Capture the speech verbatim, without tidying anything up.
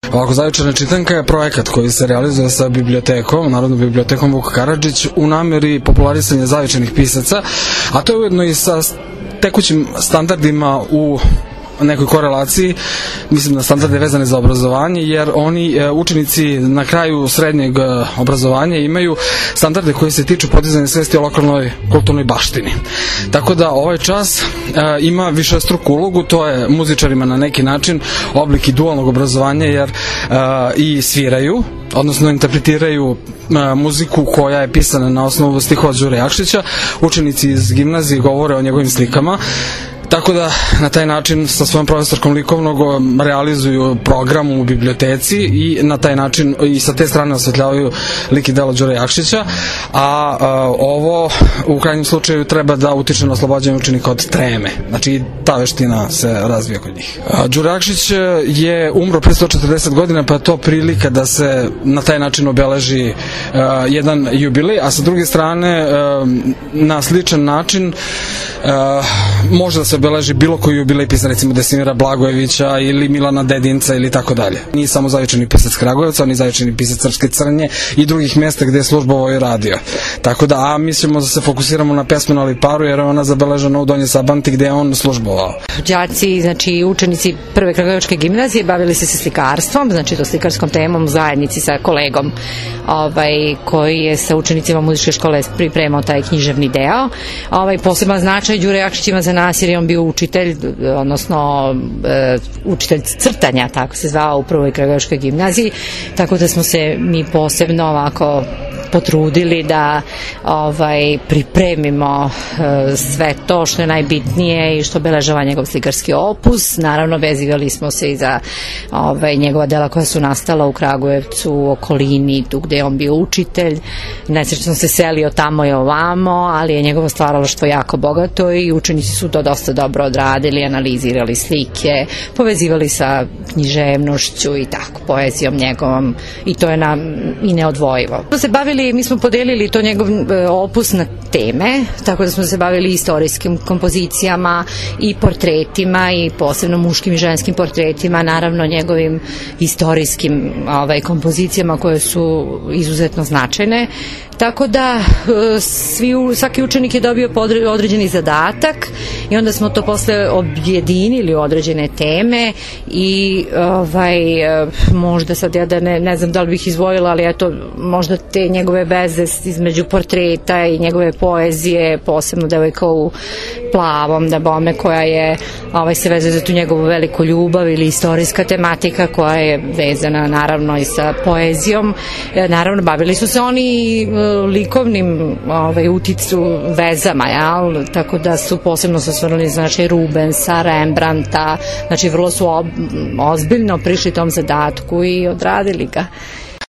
Ovako, Zavičajna čitanka je projekat koji se realizuje sa bibliotekom, Narodnom bibliotekom Vuk Karadžić, u nameri popularisanja zavičajnih pisaca, a to je ujedno i sa tekućim standardima u nekoj korelaciji, mislim na standarde vezane za obrazovanje, jer oni učenici na kraju srednjeg obrazovanja imaju standarde koji se tiču podizanja svesti o lokalnoj kulturnoj baštini. Tako da ovaj čas ima višestruku ulogu, to je muzičarima na neki način oblik i dualnog obrazovanja, jer i sviraju, odnosno interpretiraju muziku koja je pisana na osnovu stihova Đure Jakšića, učenici iz gimnazije govore o njegovim slikama, tako da na taj način sa svojom profesorkom likovnog realizuju program u biblioteci i na taj način i sa te strane osvetljavaju lik i delo Đure Jakšića, a, a ovo u krajnjem slučaju treba da utiče na oslobađanje učenika od treme, znači ta veština se razvija kod njih. Đure Jakšić je umro pre sto četrdeset godina, pa je to prilika da se na taj način obeleži a, jedan jubilej, a sa druge strane a, na sličan način a, može da se obeleži bilo koji jubilej pisaca, recimo Desimira Blagojevića ili Milana Dedinca ili tako dalje. Nije samo zavičajni pisac Kragujevca, on je zavičajni pisac Crske Crnje i drugih mesta gde je službovao i radio. Tako da, a mi ćemo da se fokusiramo na pesmu na Liparu, jer je ona zabeležena u Donjoj Sabanti gde je on službovao. Đaci, znači učenici Prve Kragujevačke gimnazije bavili se sa slikarstvom, znači to slikarskom temom, zajednici sa kolegom ovaj, koji je sa učenicima muzičke škole pripremao taj književni deo. Ovaj, poseban značaj Đure Jakšić ima za nas jer je on bio učitelj, odnosno e, učitelj crtanja, tako se zvao u Prvoj Kragujevačkoj gimnaziji, tako da smo se mi posebno ovako potrudili da ovaj, pripremimo e, sve to što je najbitnije i što obeležava njegov slikarski opus. Naravno, vezivali smo se i za ovaj, njegova dela koja su nastala u Kragujevcu, u okolini, tu gde je on bio učitelj. Nesrećno se selio tamo i ovamo, ali je njegovo stvaralaštvo jako bogato i učenici su to dosta dobro odradili, analizirali slike, povezivali sa književnošću i tako, poezijom njegovom, i to je nam i neodvojivo. To se bavili, mi smo podelili to njegov opus na teme, tako da smo se bavili istorijskim kompozicijama i portretima i posebno muškim i ženskim portretima, naravno njegovim istorijskim ovaj, kompozicijama koje su izuzetno značajne. Tako da svi, svaki učenik je dobio određeni zadatak i onda smo to posle objedinili u određene teme i ovaj, možda sad ja da ne, ne znam da li bih izvojila, ali eto možda te njegove veze između portreta i njegove poezije, posebno devojka u plavom, da bome, koja je ovaj, se vezuje za tu njegovu veliku ljubav ili istorijska tematika koja je vezana naravno i sa poezijom. Naravno bavili su se oni likovnim ovaj, uticu vezama, jel? Tako da su posebno se osvrnuli znači Rubensa, Rembrandta, znači vrlo su ob, ozbiljno prišli tom zadatku i odradili ga.